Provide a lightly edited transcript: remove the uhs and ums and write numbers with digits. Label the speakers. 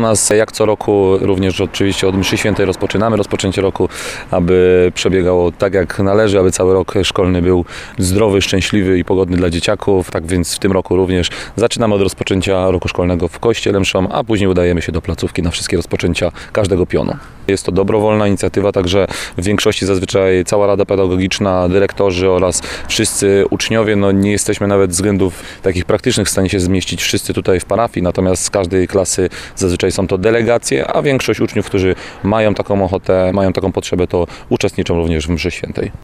Speaker 1: nas jak co roku również oczywiście od mszy świętej rozpoczynamy rozpoczęcie roku, aby przebiegało tak jak należy, aby cały rok szkolny był zdrowy, szczęśliwy i pogodny dla dzieciaków. Tak więc w tym roku również zaczynamy od rozpoczęcia roku szkolnego w kościele mszą, a później udajemy się do placówki na wszystkie rozpoczęcia każdego pionu. Jest to dobrowolna inicjatywa, także w większości zazwyczaj cała Rada Pedagogiczna, dyrektorzy oraz wszyscy uczniowie, nie jesteśmy nawet z względów takich praktycznych w stanie się zmieścić wszyscy tutaj w parafii, natomiast z każdej klasy zazwyczaj są to delegacje, a większość uczniów, którzy mają taką ochotę, mają taką potrzebę, to uczestniczą również w mszy świętej.